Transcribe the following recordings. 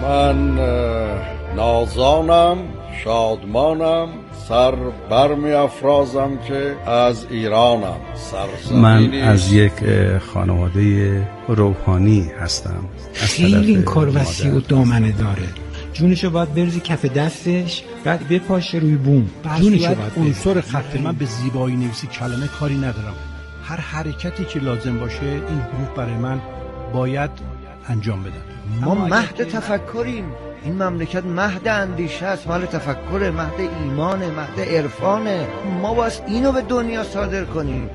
من نازانم، شادمانم، سر برمی افرازم که از ایرانم. من از یک خانواده روحانی هستم. خیلی این کار وسیع و دامنه داره. جونشو باید بریزی کف دستش، بعد بپاشه روی بوم. جونشو باید عنصر خط. من به زیبایی نویسی کلمه کاری ندارم. هر حرکتی که لازم باشه این حروف برای من باید انجام بدن. ما مهد تفکریم. این مملکت مهد اندیشه است، مال تفکر، مهد ایمانه، مهد عرفانه. ما باید اینو به دنیا صادر کنیم.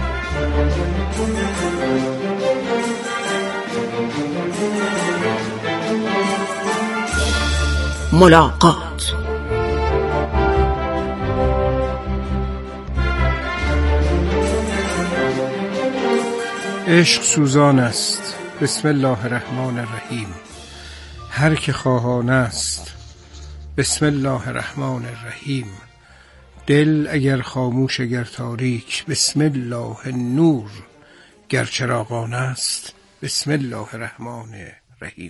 ملاقات. عشق سوزان است. بسم الله الرحمن الرحیم. هر که خواهان است. بسم الله الرحمن الرحیم. دل اگر خاموش اگر تاریک، بسم الله نور. گر چراغان است. بسم الله الرحمن الرحیم.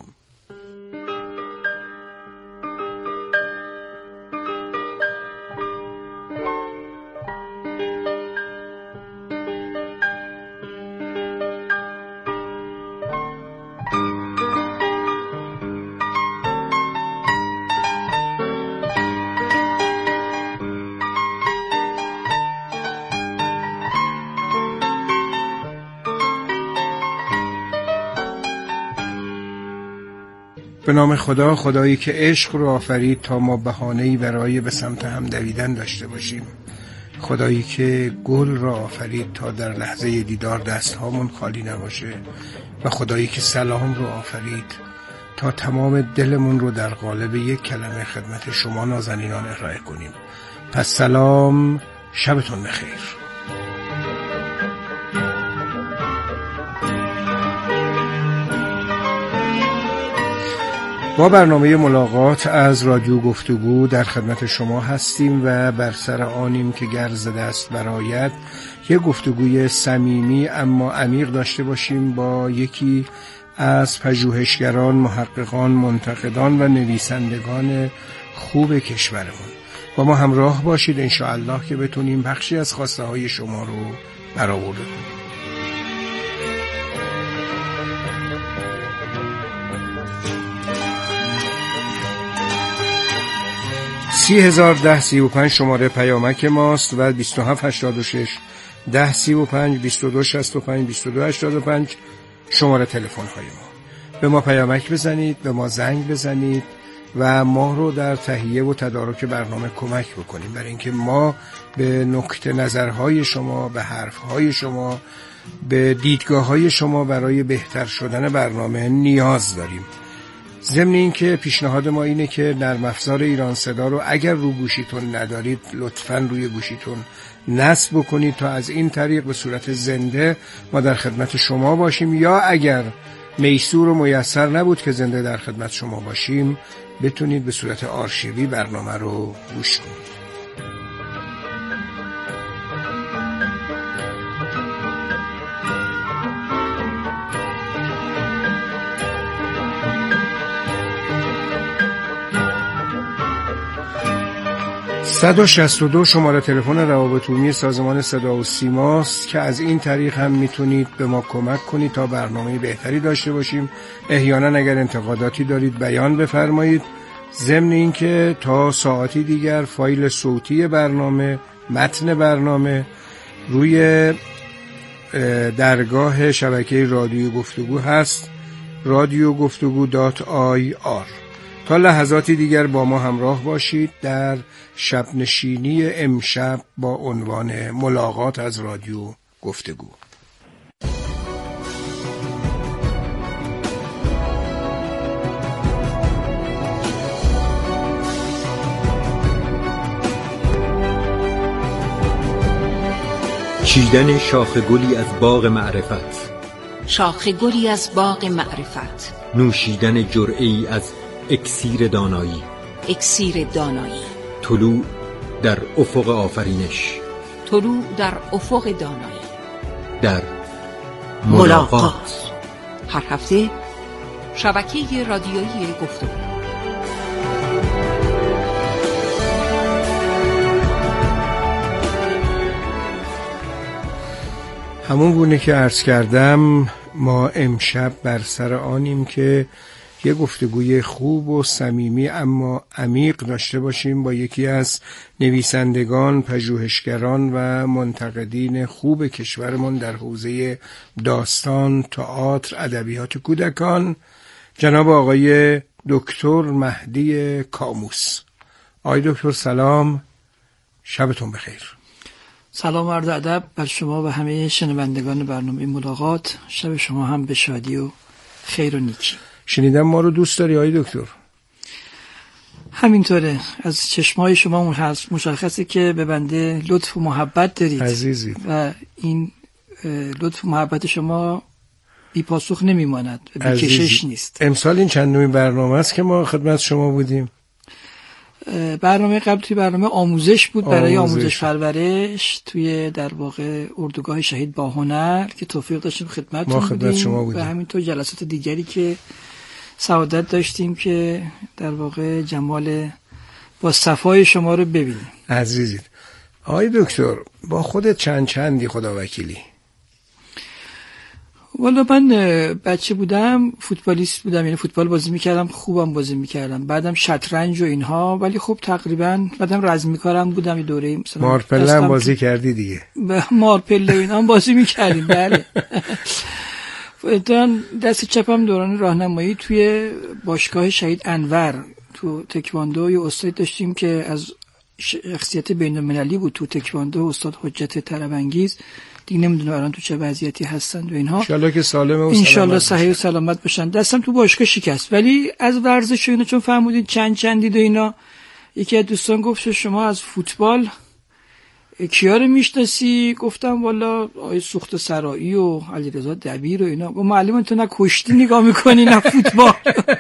به نام خدا، خدایی که عشق رو آفرید تا ما بهانه‌ای برای به سمت هم دویدن داشته باشیم. خدایی که گل را آفرید تا در لحظه دیدار دستهامون خالی نباشه و خدایی که سلام رو آفرید تا تمام دلمون رو در قالب یک کلمه خدمت شما نازنینان ارائه کنیم. پس سلام، شبتون بخیر. با برنامه ملاقات از رادیو گفتگو در خدمت شما هستیم و بر سر آنیم که گر ز دست برآید یک گفتگوی صمیمی اما عمیق داشته باشیم با یکی از پژوهشگران، محققان، منتقدان و نویسندگان خوب کشورمون. با ما همراه باشید انشاءالله که بتونیم بخشی از خواسته های شما رو برآورده کنیم. 301035 شماره پیامک ماست و 2786 1035 2265 2285 شماره تلفن های ما. به ما پیامک بزنید، به ما زنگ بزنید و ما رو در تهیه و تدارک برنامه کمک بکنیم، برای اینکه ما به نکته نظرهای شما، به حرفهای شما، به دیدگاههای شما برای بهتر شدن برنامه نیاز داریم. ضمن این که پیشنهاد ما اینه که نرم افزار ایران صدا رو اگر رو گوشیتون ندارید لطفاً روی گوشیتون نصب بکنید تا از این طریق به صورت زنده ما در خدمت شما باشیم، یا اگر میسور و میسر نبود که زنده در خدمت شما باشیم بتونید به صورت آرشیوی برنامه رو گوش کنید. صد و 162 شماره تلفن روابط عمومی سازمان صدا و سیماست که از این طریق هم میتونید به ما کمک کنید تا برنامه بهتری داشته باشیم. احیانا اگر انتقاداتی دارید بیان بفرمایید. ضمن این که تا ساعتی دیگر فایل صوتی برنامه، متن برنامه روی درگاه شبکه رادیو گفتگو هست، radiogoftgu.ir. تا لحظاتی دیگر با ما همراه باشید در شب نشینی امشب با عنوان ملاقات از رادیو گفتگو. چیدن شاخ گلی از باغ معرفت، شاخ گلی از باغ معرفت، نوشیدن جرعه‌ای از اکسیر دانایی، اکسیر دانایی، طلوع در افق آفرینش، طلوع در افق دانایی، در ملاقات. هر هفته شبکه رادیویی گفتگو. همون گونه که عرض کردم ما امشب بر سر آنیم که یه گفتگوی خوب و صمیمی اما عمیق داشته باشیم با یکی از نویسندگان، پژوهشگران و منتقدین خوب کشورمون در حوزه داستان، تئاتر، ادبیات کودکان، جناب آقای دکتر مهدی کاموس. آقای دکتر سلام، شبتون بخیر. سلام و عرض ادب بر شما و همه شنوندگان برنامه ملاقات. شب شما هم به شادی و خیر و نیکی. شنیدم ما رو دوست داری آقای دکتر؟ همینطوره، از چشمای شما مشخصه که به بنده لطف و محبت دارید عزیزی، و این لطف و محبت شما بی پاسخ نمیماند و بی کشش نیست. امسال این چندمین برنامه است که ما خدمت شما بودیم؟ برنامه قبل توی برنامه آموزش بود، برای آموزش پرورش توی در واقع اردوگاه شهید باهنر که توفیق داشتیم خدمتتون بودیم شما بودیم. و همینطور جلسات دیگری که سعادت داشتیم که در واقع جمال با صفای شما رو ببینیم. عزیزی، آقای دکتر با خودت چندی خدا وکیلی؟ والا من بچه بودم فوتبالیست بودم، یعنی فوتبال بازی میکردم، خوبم بازی میکردم، بعدم شطرنج و اینها، ولی خب تقریبا بعدم رزمی کارم بودم. یه دوره مثلا مارپله هم بازی کردی دیگه؟ مارپله و اینا هم بازی میکردیم. بله. دست چپم دوران راهنمایی توی باشگاه شهید انور تو تکواندو یه استاد داشتیم که از شخصیت بین‌المللی بود تو تکواندو، استاد حجت طرب‌انگیز. دیگه نمیدونم الان تو چه وضعیتی هستن و اینها. انشالله که سالم و انشالله صحیح و سلامت باشن. دستم تو باشگاه شکست، ولی از ورزش و اینا چون فهمودین چندید و اینا، یکی از دوستان گفت شما از فوتبال کیا رو میشناسی؟ گفتم والا آقای سوخت سرایی و علیرضا دبیر و اینا. گفت معلم تو نه کشتی نگاه میکنی نه فوتبال.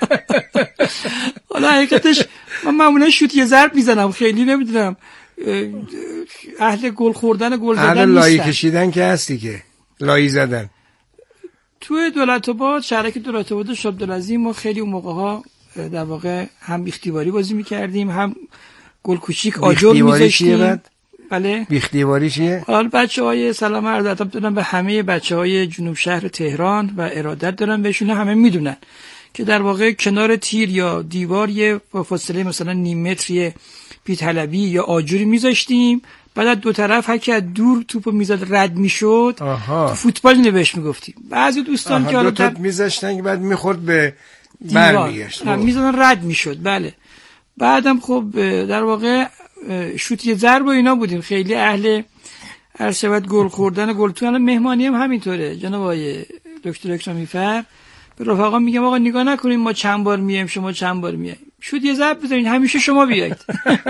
حالا حقیقتش من معمولا شوت یه ضرب میزنم، خیلی نمیدونم اهل گل خوردن گل زدن نیستم. لایی کشیدن که هستی که لایی زدن. توی دولت‌آباد، شهرک دولت‌آباد شاه عبدالعظیم ما خیلی اون موقع‌ها در واقع هم بیختیواری بازی می‌کردیم، هم گل کوچیک آجر می‌ذاشتیم. بله. بیختیواری چیه؟ حالا بچه‌های سلام عرض ادب دارم به همه بچه‌های جنوب شهر تهران و ارادت دارم بهشون، همه میدونن که در واقع کنار تیر یا دیوار یه با فاصله مثلا نیم متری پیت حلبی یا آجوری میذاشتیم، بعد از دو طرف هر کی از دور توپو میزد رد میشد. تو فوتبال اینو بهش میگفتیم. بعضی دوستان که حالا دو تا میذاشتن که بعد میخورد به برمیگشت، میزدن رد میشد. بله. بعدم خب در واقع شوت یه ضرب و اینا بودیم، خیلی اهل ارشبت گل خوردن گل. تو الان مهمانی هم همینطوره جناب آقای دکتر اکرامی فر، به رفقا میگم آقا نگاه نکنین ما چند بار میایم شما چند بار میاییم، شوت یه ضرب بزنین همیشه شما بیایید.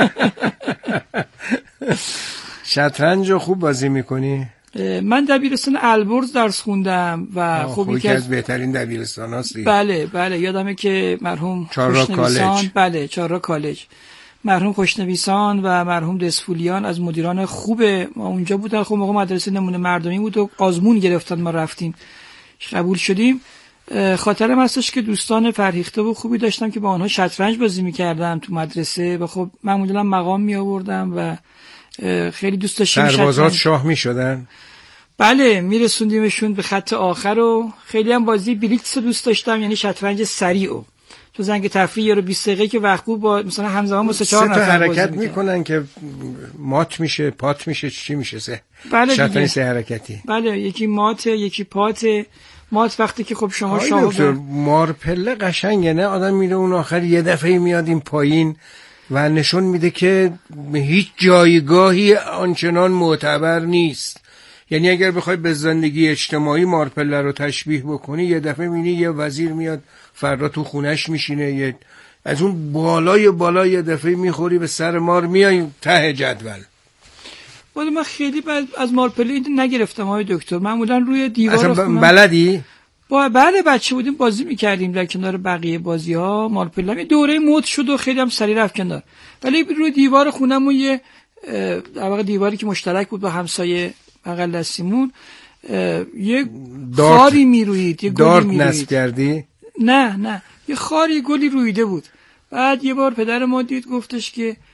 شطرنج رو خوب بازی میکنی؟ من دبیرستان البرز درس خوندم و خب یکی از بهترین دبیرستان هستی. بله یادمه که مرحوم خوشنویسان، بله چهارراه کالج، مرحوم خوشنویسان و مرحوم دسفولیان از مدیران خوب ما اونجا بودن. خب موقع مدرسه نمونه مردمی بود و آزمون گرفتن، ما رفتیم قبول شدیم. خاطرم هستش که دوستان فرهیخته و خوبی داشتم که با آنها شطرنج بازی می‌کردم تو مدرسه و خب معمولا مقام می‌آوردم و خیلی دوست داشتم. سربازات شاه می‌شدن؟ بله میرسوندیمشون به خط آخر و خیلی هم بازی بلیتس دوست داشتم، یعنی شطرنج سریع. تو زنگ تفریح رو 20 دقیقه که وقت بود با مثلا همزمان با 3-4 نفر حرکت میکنن که مات میشه، پات میشه، چی میشه؟ بله شطرنج سه حرکتی. بله، یکی مات یکی پات. مات وقتی که خب شما شاه مارپله قشنگه نه؟ آدم میره اون آخر یه دفعه میاد این پایین و نشون میده که هیچ جایگاهی آنچنان معتبر نیست. یعنی اگر بخوای به زندگی اجتماعی مارپله رو تشبیه بکنی، یه دفعه میبینی یه وزیر میاد فردا تو خونش میشینه، از اون بالای یه دفعه میخوری به سر مار، میای ته جدول. ولی من خیلی از مارپله این نگرفتم های دکتر، معمولا روی دیوار خونم. بلدی؟ بله بچه بودیم بازی میکردیم در کنار بقیه بازی ها. مارپله دوره مد شد و خیلی هم سریع رفت کنار، ولی روی دیوار خونمون یه در واقع دیواری که مشترک بود با همسایه بغل دستیمون یه خاری میروید، یه گلی میروید. دارت نصب کردی؟ نه یه خاری گلی رویده بود. بعد یه بار پدر ما دید گفتش که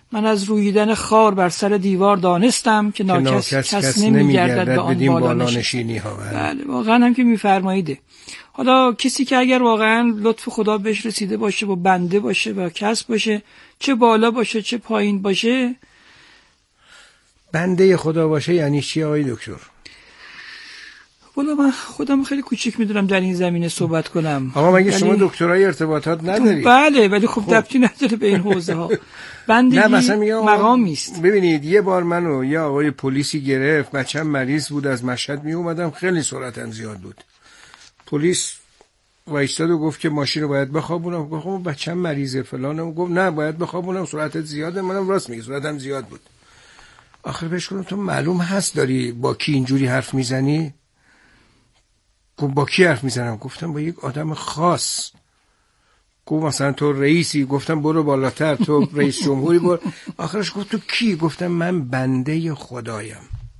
من از رویدن خار بر سر دیوار دانستم که ناکس کس نمیگردد به آن بالانشینی ها. بله واقعا هم که میفرماییده. حالا کسی که اگر واقعا لطف خدا بهش رسیده باشه و بنده باشه و کس باشه، چه بالا باشه چه پایین باشه، بنده خدا باشه یعنی چی آقای دکتر؟ والا من خودم خیلی کوچیک میدونم در این زمینه صحبت کنم. آقا مگه شما دکترای ارتباطات ندارید؟ بله ولی خب دبتی نداره به این حوزه ها. بندگی مقامی است. ببینید یه بار منو یه آقای پلیسی گرفت، بچه‌م مریض بود، از مشهد می اومدم، خیلی سرعتم زیاد بود. پلیس وایستاد و گفت که ماشین رو باید بخوابونم. گفتم بچه‌م مریضه فلانم. گفت نه باید بخوابونم، سرعتت زیاده. منم راست میگی سرعتم زیاد بود. آخر بهش گفتم تو معلوم هست داری با کی اینجوری حرف میزنی؟ گفت با کی حرف میزنم؟ گفتم با یک آدم خاص. گفت مثلا تو رئیسی؟ گفتم برو بالاتر، تو رئیس جمهوری برو. آخرش گفت تو کی؟ گفتم من بنده خدایم.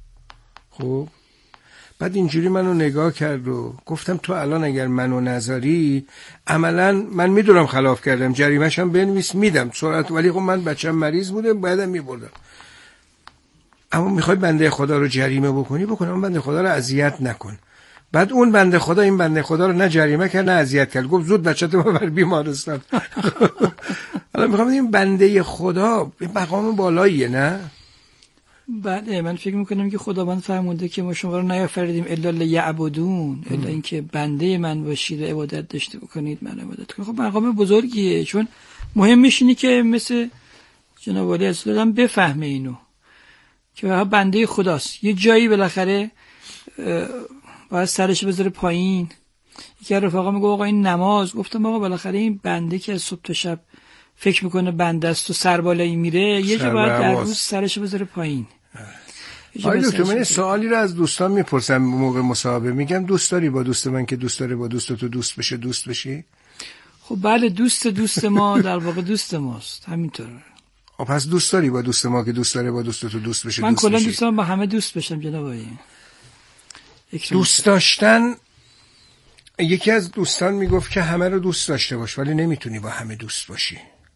خب بعد اینجوری منو نگاه کرد و گفتم تو الان اگر منو نذاری عملا من میدونم خلاف کردم، جریمه‌ش هم بنویس میدم سرعت، ولی خب من بچه‌م مریض بوده بعدم میبردم. اما میخوای بنده خدا رو جریمه بکنی بکنم، بنده خدا رو اذیت نکن. بعد اون بنده خدا این بنده خدا رو نه جریمه کرد نه اذیت کرد، گفت زود بچه‌تو ببر بیمارستان. حالا میخوام این بنده خدا مقام بالاییه نه؟ بله من فکر میکنم که خداوند فرموده که ما شما رو نیافریدیم الا لیعبدون، الا اینکه بنده من باشید و عبادت داشته بکنید، من عبادت کنم. خب مقام بزرگیه، چون مهمش اینه که مثل جناب علی اسلام بفهمه اینو که بنده خداست. یه جایی بالاخره باید سرش بذاره پایین. یکی از رفقا میگه آقا این نماز، گفتم آقا بالاخره این بنده که از صبح تا شب فکر میکنه بنده است و سر بالایی میره، یه جا باید در روز سرش بذاره پایین. آقای دکتر من سوالی رو از دوستان میپرسم موقع مصاحبه، میگم دوست داری با دوست من که دوست داره با دوست تو دوست بشه دوست بشی؟ خب بله دوست ما در واقع دوست ماست، همینطوره. پس دوست داری با دوست ما که دوست داره با دوست تو دوست بشه؟ من کلا دوست دارم با همه دوست بشم جناب آقای. دوست داشتن، یکی از دوستان میگفت که همه رو دوست داشته باش ولی نمیتونی با همه دوست باشی.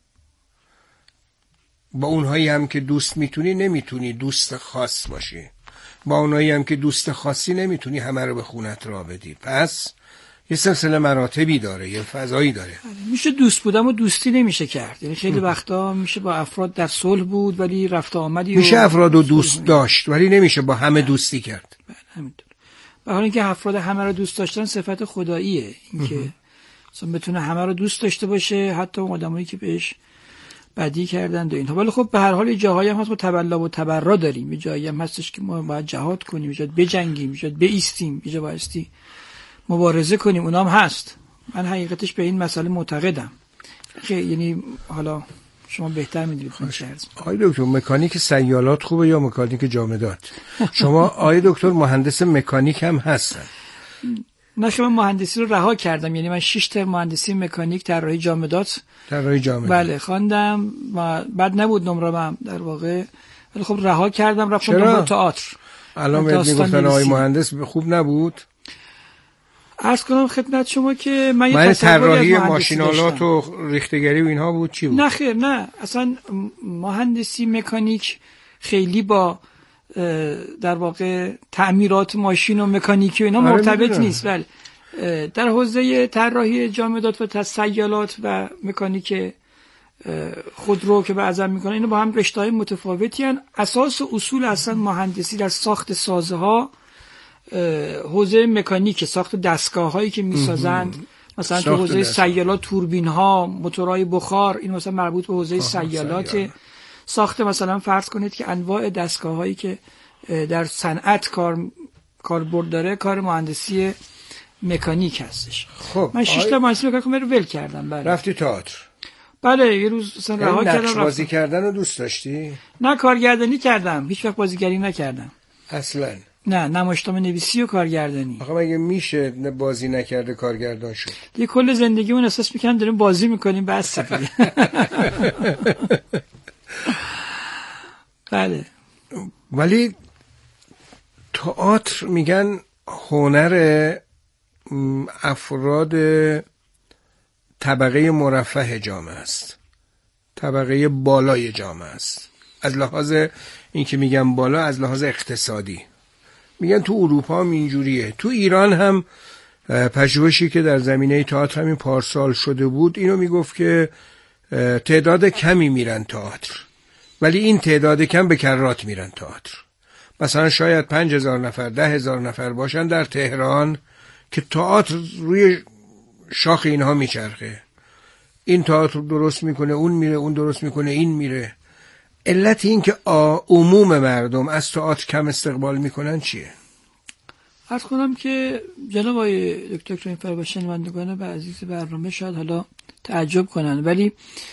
با اونهایی هم که دوست میتونی نمیتونی دوست خاص باشی، با اونهایی هم که دوست خاصی نمیتونی همه رو به خونت را بدی. پس یه سلسله مراتبی داره، یه فضایی داره. میشه دوست بودم و دوستی نمیشه کرد. یعنی خیلی وقتا میشه با افراد در صلح بود ولی رفت آمدی، میشه افراد رو دوست داشت ولی نمیشه با همه دوستی کرد. بله همینطور. به حال اینکه افراد همه رو دوست داشتن صفت خداییه، اینکه مثلا بتونه همه رو دوست داشته باشه حتی اون آدمایی که بهش بدی کردن و اینها. ولی خب به هر حال جاهایی هم هست ما تبلا و تبرا داریم، یه جایی هم هستش که ما باید جهاد کنیم، یه جا بجنگیم، یه جا بایستیم، یه جا بایستی مبارزه کنیم، اونام هست. من حقیقتش به این مسئله معتقدم که یعنی حالا شما بهتر میدونید. آقای دکتر مکانیک سیالات خوبه یا مکانیک جامدات؟ شما آقای دکتر مهندس مکانیک هم هستن؟ نه من مهندسی رو رها کردم، یعنی من 6 ترم مهندسی مکانیک طراحی جامدات بله خواندم و بعد نبود نمره‌ام در واقع، ولی خب رها کردم رفتم دنبال تئاتر. الان میگفتن آقای مهندس خوب نبود. عرض کنم خدمت شما که من طراحی ماشینالات و ریختگری و اینها بود. چی بود؟ نه خیر نه، اصلا مهندسی مکانیک خیلی با در واقع تعمیرات ماشین و مکانیکی و اینا مرتبط نیست. ولی در حوزه طراحی جامدات و سیالات و مکانیک خودرو که بعضا میکنه اینا با هم رشته‌های متفاوتی هستند. اساس اصول اصلا مهندسی در ساخت سازها حوزه مکانیک، ساخت دستگاه هایی که میسازند، مثلا تو حوزه سیالات توربین ها، موتورهای بخار، این مثلا مربوط به حوزه سیالات. ساخت مثلا فرض کنید که انواع دستگاه هایی که در صنعت کاربرد داره کار مهندسی مکانیک هستش. خب من 6 تا مهندسی مکانیک رو ول کردم. بله رفتی تئاتر؟ بله یه روز مثلا رها کردم. نقش بازی کردن رو دوست داشتی؟ نه کارگردانی کردم، هیچ وقت بازیگری نکردم اصلا. نه نمایشنامه نویسی و کارگردانی. آخه مگه میشه بازی نکرده کارگردان شد؟ یه کل زندگیمون احساس میکنم داریم بازی میکنیم بس. بله ولی تئاتر میگن هنر افراد طبقه مرفه جامعه است. طبقه بالای جامعه است. از لحاظ این که میگم بالا، از لحاظ اقتصادی میگن تو اروپا هم اینجوریه. تو ایران هم پژوهشی که در زمینه تئاتر همین پارسال شده بود اینو میگفت که تعداد کمی میرن تئاتر، ولی این تعداد کم به کرات میرن تئاتر. مثلا شاید 5,000 نفر 10,000 نفر باشن در تهران که تئاتر روی شاخ اینها میچرخه، این تئاتر درست میکنه، اون میره، اون درست میکنه، این میره. علت این که عموم مردم از تئاتر کم استقبال میکنن چیه؟ عرض کنم که جناب آقای دکتر کریم و شنوندگان عزیز برنامه شاید حالا تعجب کنن، ولی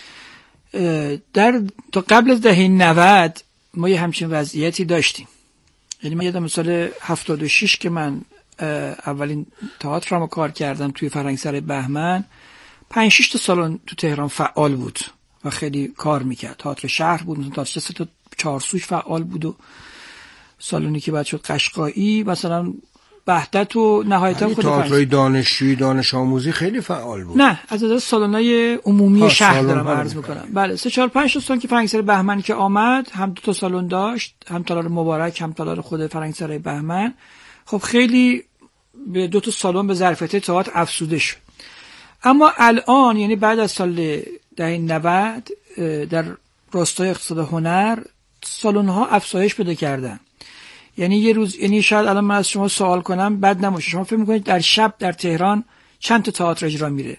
تا قبل از دهه 90 ما یه همچین وضعیتی داشتیم. یعنی من یادم سال 76 که من اولین تئاترمو کار کردم توی فرهنگسرای بهمن، 5-6 تا سالن تو تهران فعال بود و خیلی کار میکرد. تئاتر شهر بود، مثلا تئاتر 3 تا 4 سوش فعال بود و سالونی که بعد شد قشقایی، مثلا وحدت و نهایتا خود تئاتر دانشجویی دانش آموزی خیلی فعال بود. نه، از نظر سالن‌های عمومی شهر دارم عرض میکنم. بله 3-4-5 تا سالن که فرهنگسرای بهمن که آمد، هم 2 تا سالن داشت، هم تالار مبارک هم تالار خود فرهنگسرای بهمن. خب خیلی به 2 تا سالن به ظرفیت تئاتر افزوده شد. اما الان یعنی بعد از سال دهه 90 در راستای اقتصاد هنر سالن‌ها افزایش پیدا کردن. یعنی یه روز، یعنی شاید الان من از شما سوال کنم بد نباشه، شما فکر میکنید در شب در تهران چند تا تئاتر اجرا میره؟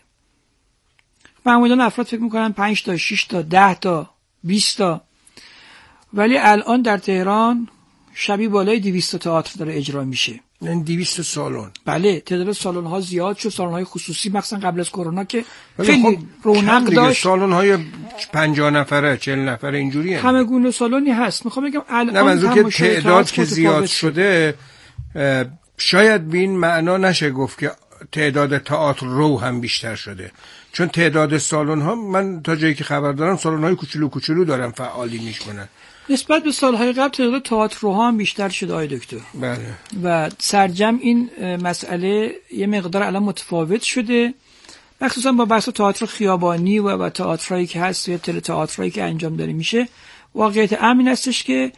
معمولا افراد فکر میکنن 5 تا 6 تا 10 تا 20 تا، ولی الان در تهران شبی بالای 200 تئاتر داره اجرا میشه. یعنی 200 سالن. بله، تعداد سالن ها زیاد شد، سالن های خصوصی مخصوصا قبل از کرونا که خیلی رونق داشت. سالن های 50 نفره 40 نفره اینجوریه. همه گونه سالنی هست. میخوام بگم الان نه، منظور که تعداد که زیاد شده شاید به این معنا نشه گفت که تعداد تئاتر رو هم بیشتر شده، چون تعداد سالن ها، من تا جایی که خبر دارم سالن های کوچولو کوچولو دارن فعالی میشکنن. نسبت به سالهای قبل تعداد تئاترها هم بیشتر شده آقای دکتر. بله. و سرجم این مسئله یه مقدار الان متفاوت شده، مخصوصا با بحث تئاتر خیابانی و تئاترایی که هست یا تئاترایی که انجام داره میشه. واقعیت امن هستش که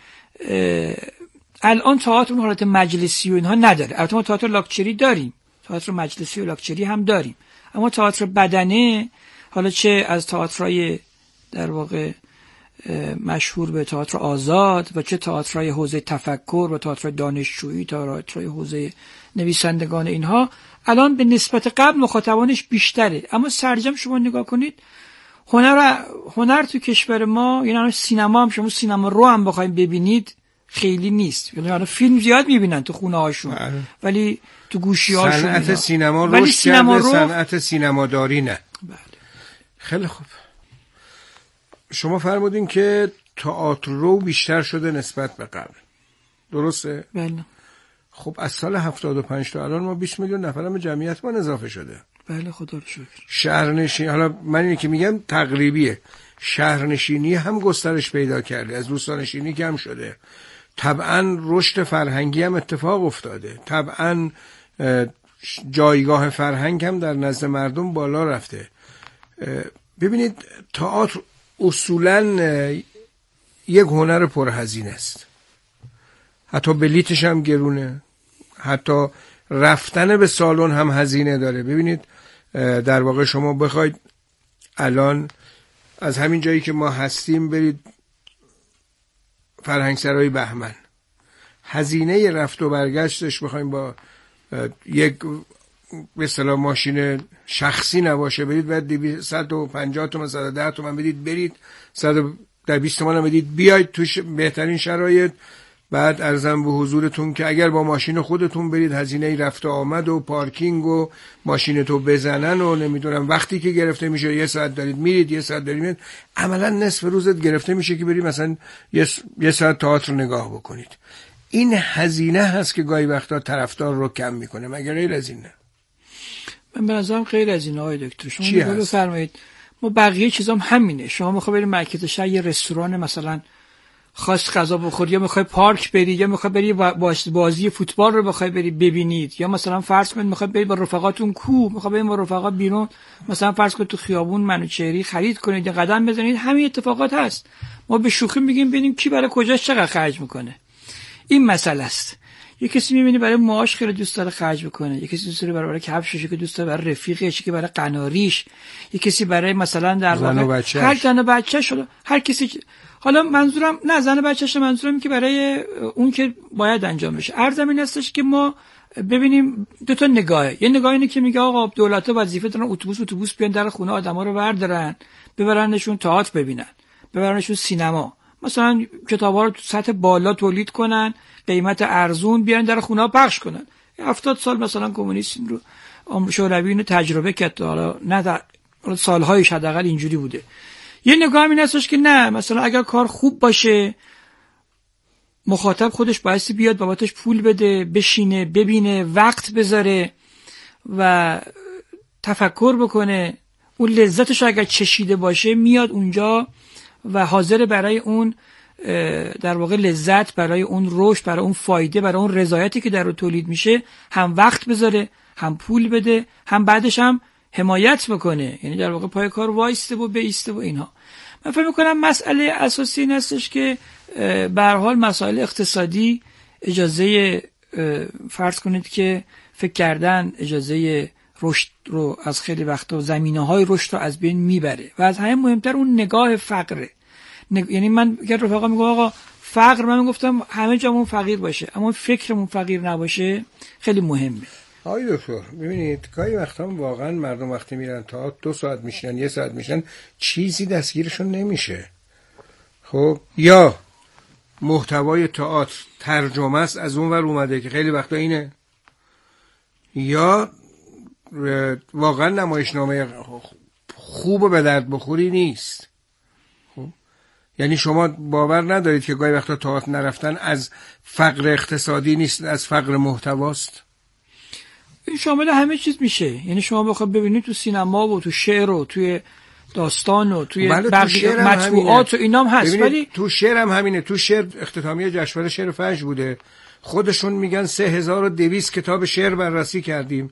الان تئاتر اون حالت مجلسی و اینها نداره. البته ما تئاتر لاکچری داریم، تئاتر مجلسی و لاکچری هم داریم، اما تئاتر بدنه، حالا چه از تئاترای در واقع مشهور به تئاتر آزاد و چه تئاترای حوزه تفکر و تئاتر دانشجویی، تئاترای حوزه نویسندگان، اینها الان به نسبت قبل مخاطبانش بیشتره. اما سرجم شما نگاه کنید هنر تو کشور ما، یعنی سینما هم، شما سینما رو هم بخواید ببینید خیلی نیست. یعنی فیلم زیاد میبینن تو خونه هاشون ولی تو گوشی هاشون صنعت سینما رشد کرده، صنعت سینماداری نه. بله. خیلی خوب. شما فرمودین که تئاتر رو بیشتر شده نسبت به قبل، درسته؟ بله. خب از سال 75 تا الان ما 20 میلیون نفرم به جمعیت ما اضافه شده. بله خدا رو شکر. شهرنشین، حالا من اینی که میگم تقریبیه، شهرنشینی هم گسترش پیدا کرده، از روستانشینی کم شده. طبعا رشد فرهنگی هم اتفاق افتاده، طبعا جایگاه فرهنگ هم در نزد مردم بالا رفته. ببینید تئاتر اصولاً یک هنر پرهزینه است، حتی بلیتش هم گرونه، حتی رفتن به سالن هم هزینه داره. ببینید در واقع شما بخواید الان از همین جایی که ما هستیم برید فرهنگسرای بهمن، هزینه رفت و برگشتش بخوایم با یک به اصطلاح ماشین شخصی نباشه برید، بعد 150 تومن 110 تومن بدید برید، 120 تومن بدید بیاید توش بهترین شرایط. بعد عرضم به حضورتون که اگر با ماشین خودتون برید هزینه رفت و آمد و پارکینگ و ماشینتو بزنن و نمیدونم وقتی که گرفته میشه 1 ساعت دارید میرید 1 ساعت دارید میرید، عملا نصف روزت گرفته میشه که برید مثلا 1 ساعت تئاتر نگاه بکنید. این هزینه هست که گاهی وقتا طرفدار رو کم میکنه، مگر غیر از اینه؟ من به نظرم غیر از اینه آقای دکتر. شما میگو بفرمایید ما بقیه چیزام همینه. شما میخوای برید مرکز شهر یه رستوران مثلا خواست غذا بخوری یا میخوای پارک بری یا میخوای بری بازی فوتبال رو بخوای بری ببینید، یا مثلا فرض کنید میخوای بری با رفقاتون کو، میخوای برید با رفقا بیرون، مثلا فرض کنید تو خیابون منوچهری خرید کنید یا قدم بزنید، همین اتفاقات هست. ما به شوخی میگیم ببینیم کی برای کجاش چقدر خرج میکنه. این مسئله است. یه کسی میبینی برای معاش خیلی دوست داره خرج بکنه، یه کسی دوست داره برای کفشش، که دوست داره برای رفیقش، که برای قناریش، یه کسی برای مثلا در واقع هر زن و بچه‌ش، هر کسی. حالا منظورم نه زن و بچه‌ش، منظورم که برای اون که باید انجام بشه. عرضم این هستش که ما ببینیم دو تا نگاهه. یه نگاه اینه که میگه آقا دولت‌ها وظیفه دارن اتوبوس بیان در خونه آدما رو بردارن، ببرنشون تئاتر ببینن، ببرنشون سینما، مثلا کتابا رو تو سطح بالا تولید کنن، قیمت ارزون بیان در خونه ها پخش کنن. 70 سال مثلا کمونیسم رو شوروی اینو تجربه کرد، حالا نه در سال‌هایش حداقل اینجوری بوده. یه نگاه این هستش که نه، مثلا اگر کار خوب باشه مخاطب خودش بایستی بیاد بابتش پول بده، بشینه ببینه، وقت بذاره و تفکر بکنه، اون لذتش اگر چشیده باشه میاد اونجا و حاضر برای اون در واقع لذت، برای اون رشد، برای اون فایده، برای اون رضایتی که در رو تولید میشه هم وقت بذاره، هم پول بده، هم بعدش هم حمایت بکنه، یعنی در واقع پای کار وایسته و بیسته و اینها. من فکر میکنم مسئله اساسی این هستش که به هر حال مسائل اقتصادی اجازه فرض کنید که فکر کردن اجازه رشد رو از خیلی وقتا زمینه‌های رشد رو از بین میبره و از همه مهمتر اون نگاه فقره. یعنی من اگر رفقا میگم آقا فقر، من میگفتم همه جامون فقیر باشه اما فکرمون فقیر نباشه، خیلی مهمه. آقای دکتر ببینید گاهی وقتا واقعا مردم وقتی میرن تا 2 ساعت میشنن 1 ساعت میشنن چیزی دستگیرشون نمیشه. خب یا محتوای تئاتر ترجمه است از اون ور اومده که خیلی وقتا اینه، یا واقعا نمایشنامه خوب و به درد بخوری نیست. خب یعنی شما باور ندارید که گاهی وقتا تئاتر نرفتن از فقر اقتصادی نیست، از فقر محتواست؟ این شامل همه چیز میشه. یعنی شما بخواد ببینید تو سینما و تو شعر و توی داستان و توی مطبوعات و اینام هست، ولی تو شعر هم همینه. تو شعر اختتامیه جشنواره شعر فجر بوده، خودشون میگن 3200 کتاب شعر بررسی کردیم،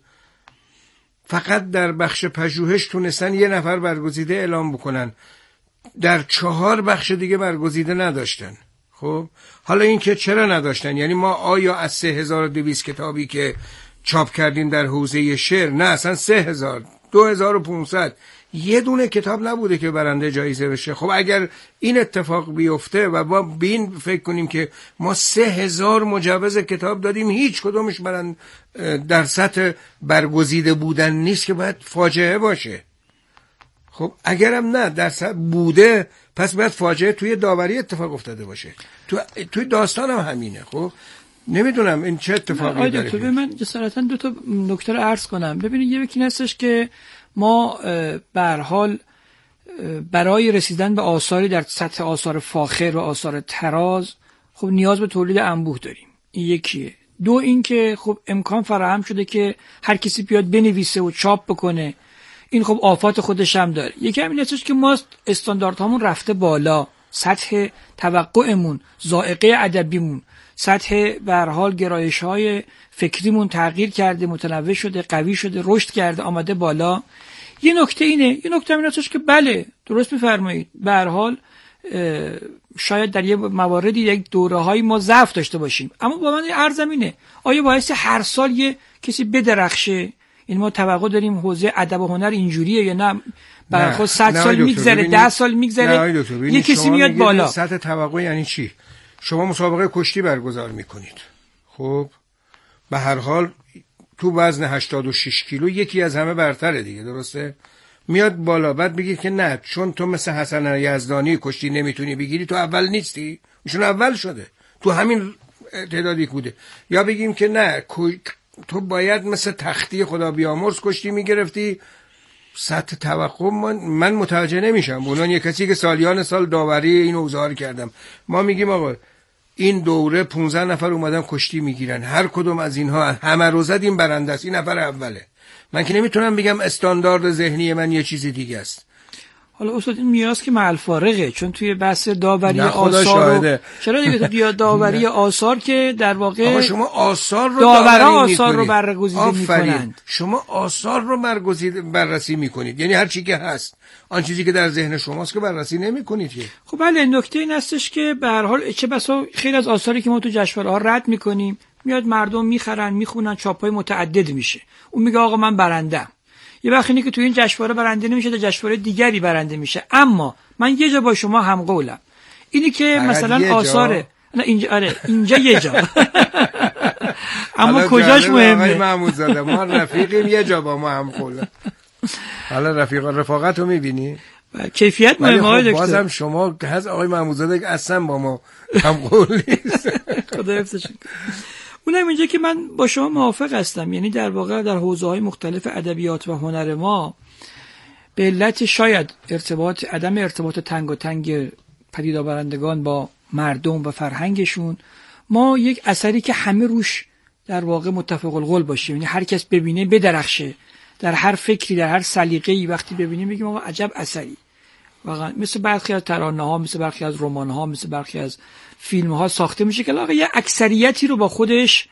فقط در بخش پژوهش تونستن 1 نفر برگزیده اعلام بکنن، در 4 بخش دیگه برگزیده نداشتن. خب حالا این که چرا نداشتن، یعنی ما آیا از 3200 کتابی که چاپ کردیم در حوزه شعر، نه اصلا 3000 2500 یه دونه کتاب نبوده که برنده جایزه بشه. خب اگر این اتفاق بیفته و با بین فکر کنیم که ما 3000 مجوز کتاب دادیم هیچ کدومش در سطح برگزیده بودن نیست که باید فاجعه باشه. خب اگرم نه در سطح بوده پس باید فاجعه توی داوری اتفاق افتاده باشه، توی داستان هم همینه. خب نمیدونم این چه اتفاقی داره. تو من جسارتا 2 تا نکته رو عرض کنم. ببینید یکی هستش که ما به هر حال برای رسیدن به آثاری در سطح آثار فاخر و آثار طراز خب نیاز به تولید انبوه داریم. این یکیه. 2 این که خب امکان فراهم شده که هر کسی بیاد بنویسه و چاپ بکنه، این خب آفات خودش هم داره. یکی همین هستش که ما استانداردهامون رفته بالا، سطح توقعمون، ذائقه ادبیمون، سطح به هر حال گرایش‌های فکریمون تغییر کرده، متنوع شده، قوی شده، رشد کرده، آمده بالا. یه نکته این هستش که بله درست می‌فرمایید، به هر حال شاید در یه مواردی یک دوره‌های ما ضعف داشته باشیم، اما با من عرضم اینه آیا باعث هر سال یه کسی بدرخشه؟ این ما توقع داریم حوزه ادب و هنر اینجوریه یا نه؟ برای خود 100 سال میگذره، 10 سال میگذره، یه کسی میاد بالا. سطح توقع یعنی چی؟ شما مسابقه کشتی برگزار میکنید، خب به هر حال تو وزن 86 کیلو یکی از همه برتره دیگه، درسته؟ میاد بالا، بعد بگید که نه چون تو مثل حسن یزدانی کشتی نمیتونی بگیری تو اول نیستی، ایشون اول شده تو همین تعدادی بوده. یا بگیم که نه تو باید مثل تختی خدا بیامرز کشتی میگرفتی، سطح توقع من متوجه نمیشم. اونان یک کسی که سالیان سال داوری این اوضاع کردم، ما میگیم آقا این دوره 15 نفر اومدن کشتی میگیرن، هر کدوم از اینها همه رو زدیم برنده است، این نفر اوله. من که نمیتونم بگم استاندارد ذهنی من یه چیز دیگه است. حالا استاد این میراث که مع الفارقه، چون توی بحث داوری آثار چرا دیگه تو داوری آثار که در واقع شما آثار رو آثار رو برگزیده میکنند، شما آثار رو بررسی میکنید، یعنی هر چی که هست، آن چیزی که در ذهن شماست که بررسی نمیکنید که. خب بله، نکته این هستش که به هر حال چه بسا خیلی از آثاری که ما تو جشنواره‌ها رد میکنیم میاد مردم میخرن میخونن، چاپ‌های متعدد میشه، اون میگه آقا من برندم. یه وقتی اینه که تو این جشنواره برنده نمیشه، در جشنواره دیگری برنده میشه. اما من یه جا با شما هم قولم، اینی که مثلا آثار نه اینجا، آره اینجا یه جا اما کجاش مهمه. آقای محمود زاده ما رفیقیم، یه جا با ما هم قولم. حالا رفاقت رو میبینی؟ کیفیت مهمه آقای دکتر. بازم شما هست آقای محمود زاده اصلا با ما هم قول نیست. خدا حفظش کنه. اونم اینجا که من با شما موافق هستم، یعنی در واقع در حوزه‌های مختلف ادبیات و هنر ما به علت شاید عدم ارتباط تنگ پدیدآورندگان با مردم و فرهنگشون، ما یک اثری که همه روش در واقع متفق القول باشیم، یعنی هر کس ببینه بدرخشه، در هر فکری، در هر سلیقه‌ای وقتی ببینیم بگیم آقا عجب اثری. واقعا مثل برخی از ترانه‌ها، مثل برخی از رمان‌ها، مثل برخی از فیلم‌ها ساخته میشه که آقا یه اکثریتی رو با خودش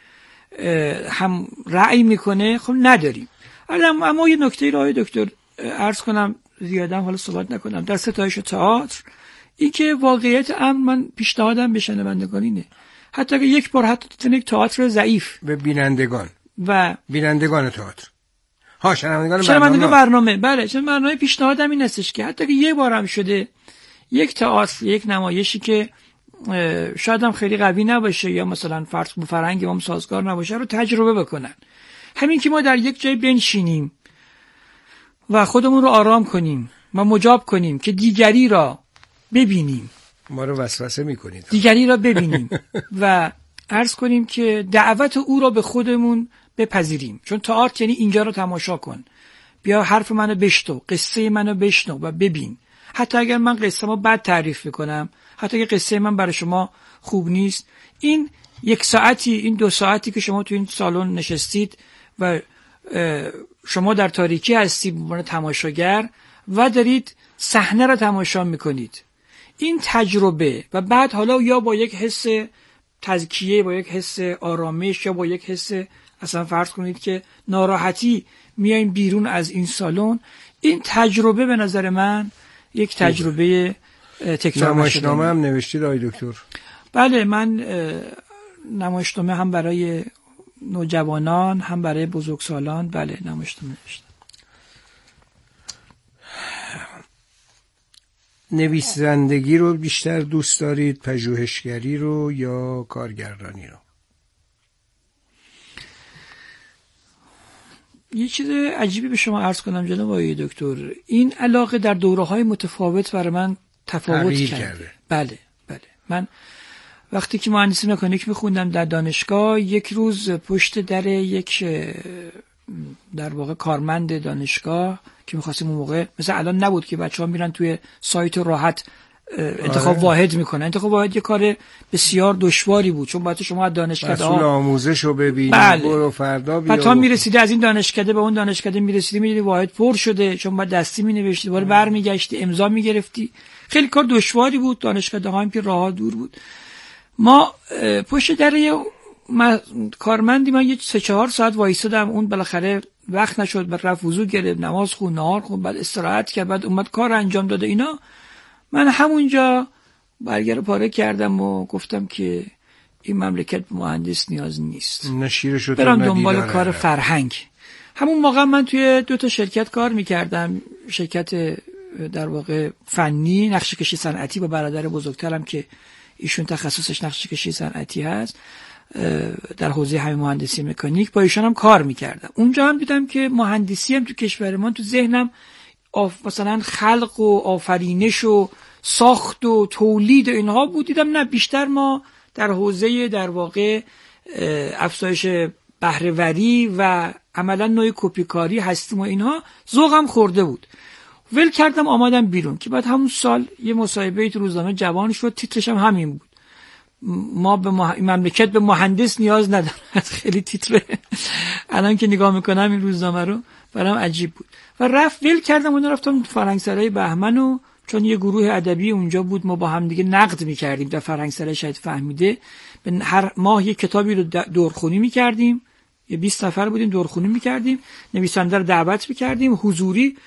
هم رأی میکنه. خب نداریم. اما یه نکته رو آقای دکتر عرض کنم، زیادم حالا صحبت نکنم، در ستایش تئاتر این که واقعیت من پیشنهادم به شنوندگان اینه، حتی اگه یک بار حتی یک تئاتر ضعیف به بینندگان تئاتر شنوندگان برنامه، بله چون برنامه پیشنهادم این هستش که حتی اگه یه بار هم شده یک تئاتر، یک نمایشی که شاید هم خیلی قوی نباشه یا مثلا فرهنگ ما سازگار نباشه رو تجربه بکنن. همین که ما در یک جای بنشینیم و خودمون رو آرام کنیم و مجاب کنیم که دیگری را ببینیم، ما رو وسوسه میکنید، دیگری را ببینیم و عرض کنیم که دعوت او را به خودمون بپذیریم. چون تئاتر یعنی اینجا رو تماشا کن، بیا حرف منو بشنو، قصه منو بشنو و ببین. حتی اگر من قصه ما بد تعریف میکنم، حتی اگر قصه من برای شما خوب نیست، این 1 ساعتی، این 2 ساعتی که شما تو این سالن نشستید و شما در تاریکی هستید به عنوان تماشاگر و دارید صحنه را تماشا میکنید، این تجربه و بعد حالا یا با یک حس تزکیه، با یک حس آرامش، یا با یک حس اصلا فرض کنید که ناراحتی میایم بیرون از این سالن، این تجربه به نظر من یک تجربه تکرار نمایشنامه هم نوشتید آقای دکتر؟ بله، من نمایشنامه هم برای نوجوانان هم برای بزرگسالان بله نمایشنامه نوشتم. نویسندگی رو بیشتر دوست دارید، پژوهشگری رو یا کارگردانی رو؟ یه چیز عجیبی به شما عرض کنم جناب آقای دکتر، این علاقه در دوره‌های متفاوت برای من تفاوت کرده. بله من وقتی که مهندسی مکانیک میخوندم در دانشگاه، یک روز پشت در یک در واقع کارمند دانشگاه که می‌خواستیم اون موقع مثلا الان نبود که بچه‌ها میرن توی سایت راحت انتخاب واحد میکنن. انتخاب واحد یه کار بسیار دشواری بود، چون باید شما از دانشکده مسئول آموزشو ببینید، برو فردا بیا. بعد میرسیده از این دانشکده به اون دانشکده میرسیدی، میدیدی واحد پر شده، چون باید دستی مینوشتی، دوباره برمیگشتی امضا میگرفتی، خیلی کار دشواری بود. دانشکده ها هم که راه‌ها دور بود. ما پشت در کارمندی من یه 3-4 ساعت وایسادم، اون بالاخره وقت نشد، بعد رفت وضو گرفت، نماز خوند، نهار خوند، بعد استراحت کرد، بعد اومد کار انجام داده اینا. من همونجا برگر پاره کردم و گفتم که این مملکت مهندس نیاز نیست، برم دنبال کار فرهنگ. همون موقع من توی 2 تا شرکت کار میکردم، شرکت در واقع فنی نقشه کشی صنعتی با برادر بزرگترم که ایشون تخصصش نقشه کشی صنعتی هست در حوزه همین مهندسی مکانیک، با ایشون هم کار میکردم. اونجا هم دیدم که مهندسی هم تو کشور ما تو ذهنم مثلا خلق و آفرینش و ساخت و تولید و اینها بود. دیدم نه، بیشتر ما در حوزه در واقع افزایش بهره‌وری و عملا نوع کپیکاری هستیم و اینها ذوقم خورده بود. ول کردم آمدم بیرون که بعد همون سال یه مصاحبه تو روزنامه جوان شد، تیترش هم همین بود، ما به مملکت به مهندس نیاز ندارد. خیلی تیتره الان که نگاه میکنم این روزنامه رو برام عجیب بود و ول کردم اون رفتم فرهنگسرای بهمن و چون یه گروه ادبی اونجا بود ما با هم دیگه نقد میکردیم در فرهنگسرای شاید فهمیده هر ماه یه کتابی رو دورخونی میکردیم، یه 20 نفر بودیم دورخونی میکردیم، نویسنده رو دعوت میکردیم حضوری